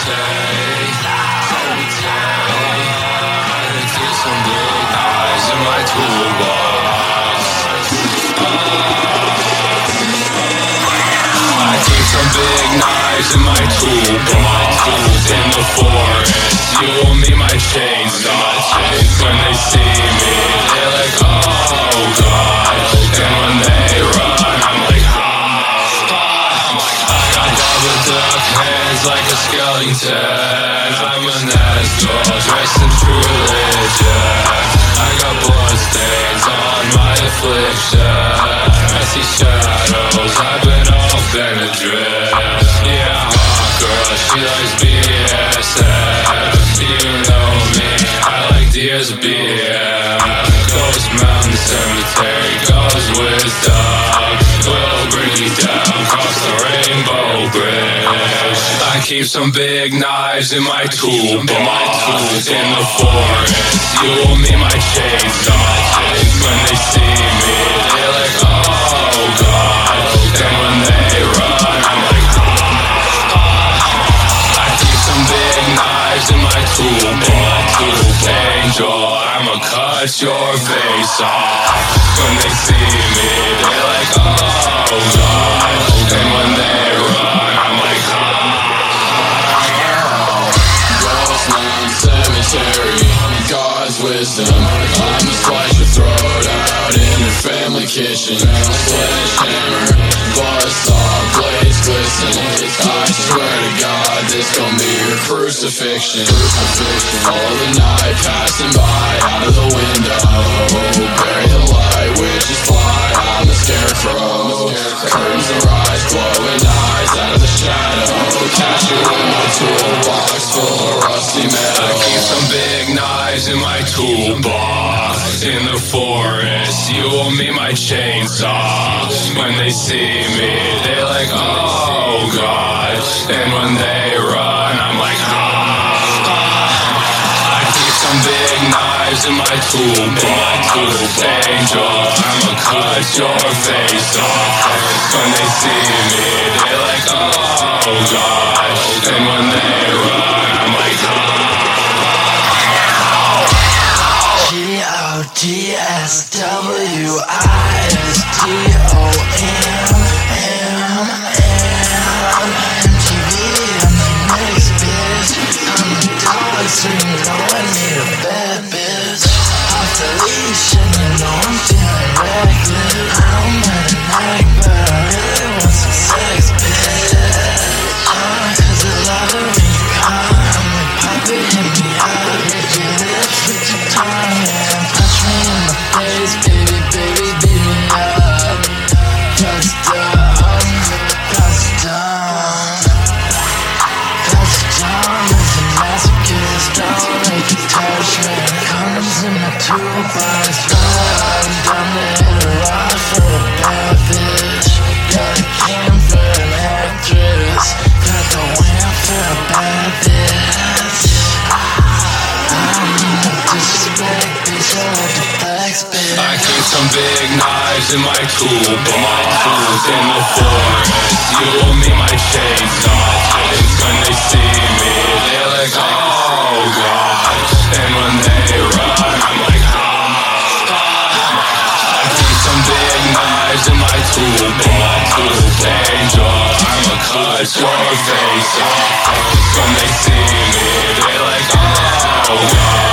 take. I keep some big knives in my toolbox. I keep some big knives in my toolbox. In the forest, you will meet my chainsaw. When they see me, they're like, oh God. And when they run, I'm like, I got double duck hands like a skeleton. I'm an asshole dressed in true religion. I got blood stains on my affliction. I see shadows, I've been off Benadryl. Yeah, hot girl, she likes BSF. You know me, I like DSBM. Ghost Mountain Cemetery goes wisdom. We'll bring you down across the rainbow bridge. I keep some big knives in my toolbox. In the forest, you will meet my chainsaw. When they see me, they're like, oh God. And when they run, I'm like, I keep some big knives in my toolbox. Angel, I'ma cut your face off. When they see me, they're like, oh God. And when they run, I'm like, Ghost Mountain Cemetery, God's wisdom. I'ma slice your throat out in your family kitchen. Sledgehammer, buzzsaw, blades glisten. I swear to God, this gon' be your crucifixion. Follow the night passing by out of the window. Bury the light, witches fly, I'm a scarecrow. Curtains and rise, glowing eyes out of the shadow. Catch you in my toolbox full of rusty metal. I keep some big knives in my toolbox. In the forest, you will meet my chainsaw. When they see me, they're like, oh God. And when they run, I'm like, I keep some big knives in my toolbox. Angel, I'ma cut your face off. When they see me, they're like, oh God. And when they run, I'm like, GODSWISDOM MTV, I'm the next bitch. I'm a dog, so you know I need a bad bitch. Off the leash, and you know I'm feeling reckless. I don't mind a night, but I really want some sex, bitch. Cause I love it when you come. I'm like, pop it, hit me up. Lick your lips, lick your tongue, and punch me in the face, baby, baby, beat me up. Touchdown, touchdown. Touchdown is a masochist. Don't make you touch me. Condoms in my toolbox. I'm done to hit a rock for a bad bitch. Got a cam for an actress. Got the wham for a bad bitch. I'm in disrespect, bitch. I like the flex, bitch. I keep some big knives in my toolbox. In the forest, you will meet my chainsaw. When they see me, they're like, oh God. And when they run, I'm like, I keep some big knives in my toolbox. Angel, I'ma cut your face off. When they see me, they're like, oh God.